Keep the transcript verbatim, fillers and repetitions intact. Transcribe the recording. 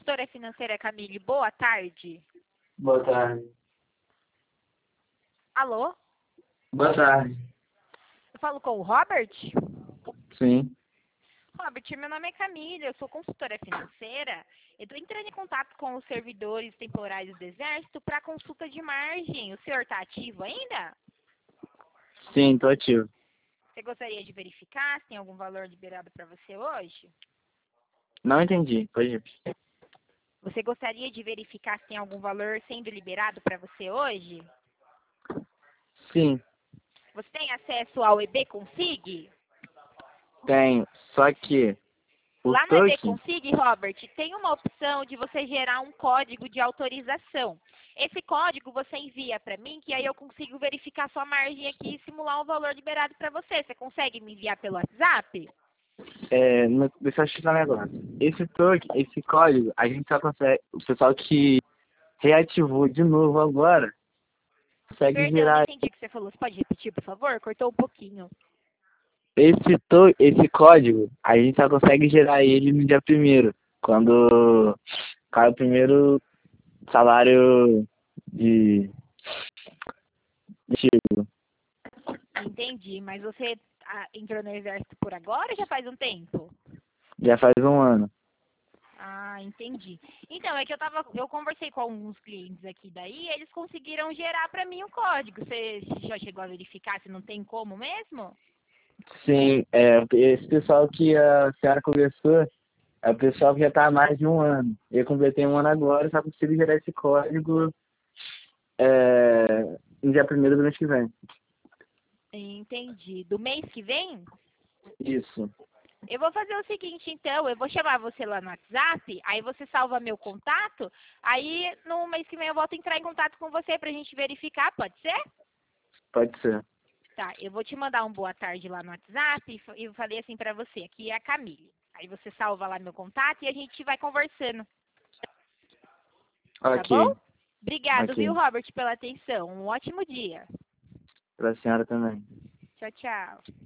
consultora financeira Camille, boa tarde. Boa tarde. Alô? Boa tarde. Eu falo com o Robert? Sim. Robert, meu nome é Camille, eu sou consultora financeira. Eu estou entrando em contato com os servidores temporários do Exército para consulta de margem. O senhor está ativo ainda? Sim, tô ativo. Você gostaria de verificar se tem algum valor liberado para você hoje? Não entendi. Pode repetir. Você gostaria de verificar se tem algum valor sendo liberado para você hoje? Sim, Você tem acesso ao E B Config? tenho. Só que o Lá no E B token, Config, Robert, tem uma opção de você gerar um código de autorização. Esse código você envia para mim, que aí eu consigo verificar sua margem aqui e simular um valor liberado para você. Você consegue me enviar pelo WhatsApp? é, no, deixa eu explicar um negócio. Esse token, esse código, a gente só consegue, o pessoal que reativou de novo agora, consegue Perdão, não gerar entendi o que você falou. Você pode repetir, por favor? Cortou um pouquinho. esse, to, esse código, a gente só consegue gerar ele no dia primeiro, quando cai o primeiro salário de, de Entendi, mas você ah, entrou no exército por agora ou já faz um tempo? já faz um ano. Ah, entendi. Então, é que eu tava, eu conversei com alguns clientes aqui daí, e eles conseguiram gerar para mim o código. Você já chegou a verificar se não tem como mesmo? Sim, é, esse pessoal que a senhora conversou é o pessoal que já está há mais de um ano. Eu completei um ano agora, só consigo gerar esse código é, no dia primeiro do mês que vem. Entendi. Do mês que vem? Isso, Eu vou fazer o seguinte, então, eu vou chamar você lá no WhatsApp, aí você salva meu contato, aí no mês que vem eu volto a entrar em contato com você pra gente verificar, pode ser? pode ser. Tá, eu vou te mandar um boa tarde lá no WhatsApp e fa- eu falei assim pra você, aqui é a Camille. Aí você salva lá meu contato e a gente vai conversando, tá bom? Ok, Obrigado, viu, ok. Robert, pela atenção. Um ótimo dia. Para a senhora também. Tchau, tchau.